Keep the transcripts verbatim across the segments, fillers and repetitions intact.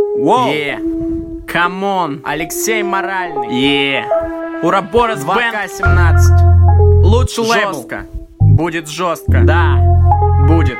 Воу. Е. Камон. Алексей Моральный. Е. Ураборос Бен. два ка семнадцать. Лучший лейбл. Жестко. Будет жестко. Да. Будет.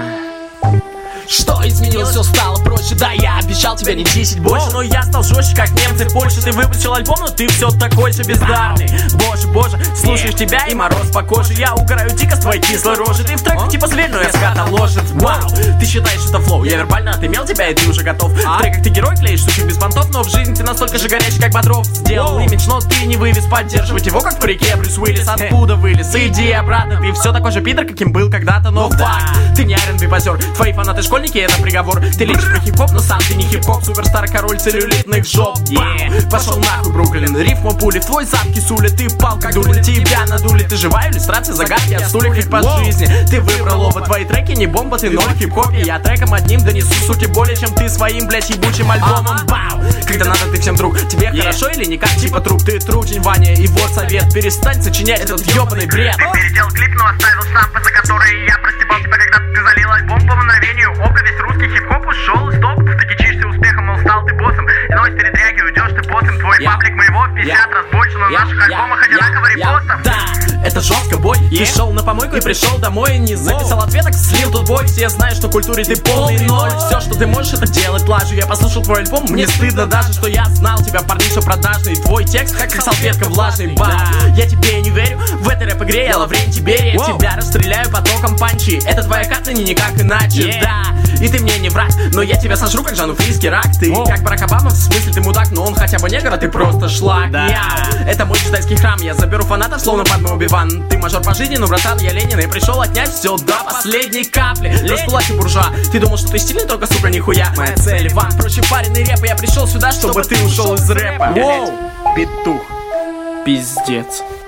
Что изменилось, все стало проще. Да, я обещал тебе не десять больше, но я стал жестче, как немцы в Польше. Ты выпустил альбом, но ты все такой же бездарный. Боже, боже, слушаешь тебя и мороз по коже. Я угораю дико с твоей кислой рожи. Ты в треках типа зверь, но я скатал лошадь. Вау, ты считаешь это флоу? Я вербально отымел тебя, и ты уже готов. В треках ты герой, клеишь сучек без понтов, но в жизни ты настолько же горячий, как Бодров. Сделал имидж, но ты не вывез поддерживать его, как в реке Брюс Уиллис. Откуда вылез? Иди обратно, ты все такой же пидор, каким был когда-то. Но факт, ты не ар энд би позер. Твои фанаты школьники, это приговор. Ты лечишь про хип-хоп, но сам ты не хип-хоп. Суперстар, король целлюлитных жоп. Yeah. Пошел нахуй, Бруклин. Рифма пули в твой зад кисули. Ты пал, как дурень, тебя надули. Ты живая иллюстрация загадки от стульев их по жизни. Ты выбрал оба, твои треки не бомба, ты ноль хип-хопе. Я треком одним донесу, суки, более чем ты своим, блять, ебучим альбомом. Бау! Когда надо, ты всем друг. Тебе yeah. хорошо или никак, типа труп. Ты тручень, Ваня, и вот совет. Перестань сочинять этот ебаный бред. Ты переделал клип, но оставил сампы, за которые я простебал тебя, когда ты залил альбом по мгновению ока. Весь русский хип-хоп ушел из топов. Ты кичишься успехом, мол, стал ты боссом. И ночь передряги, уйдешь ты боссом. Твой yeah. паблик моего в пятьдесят yeah. раз больше, но в yeah. наших альбомах yeah. одинаково yeah. репостов. Да, это жестко, бой. Yeah. Ты шел на помойку и пришел домой. Не записал ответок, слил тут бой. Все знают, что в культуре ты полный ноль. Все, что ты можешь, это делать лажу. Я послушал твой альбом, мне стыдно даже, что я знал тебя, парниша продажный. Твой текст, как салфетка влажный. Ба, я тебе не верю, в этой рэп-игре я Лаврентий Тиберия. Тебя расстреляю потоком панчи. Это твоя карта, не никак иначе. Да, и ты мне не враг, но я тебя сожру, как Жанну Фриске рак. Ты О. как Барак Обама, в смысле ты мудак, но он хотя бы негр, а ты просто шлак. Да. Яу. Это мой джедайский храм, я заберу фанатов, словно Падме Оби-Ван. Ты мажор по жизни, но, братан, я Ленин, и пришел отнять все до последней капли. Раскулачи буржуа, ты думал, что ты стильный, только, сука, нихуя. Моя цель, Иван, проще пареный рэп, и я пришел сюда, чтобы ты ушел из рэпа. Воу, петух, пиздец.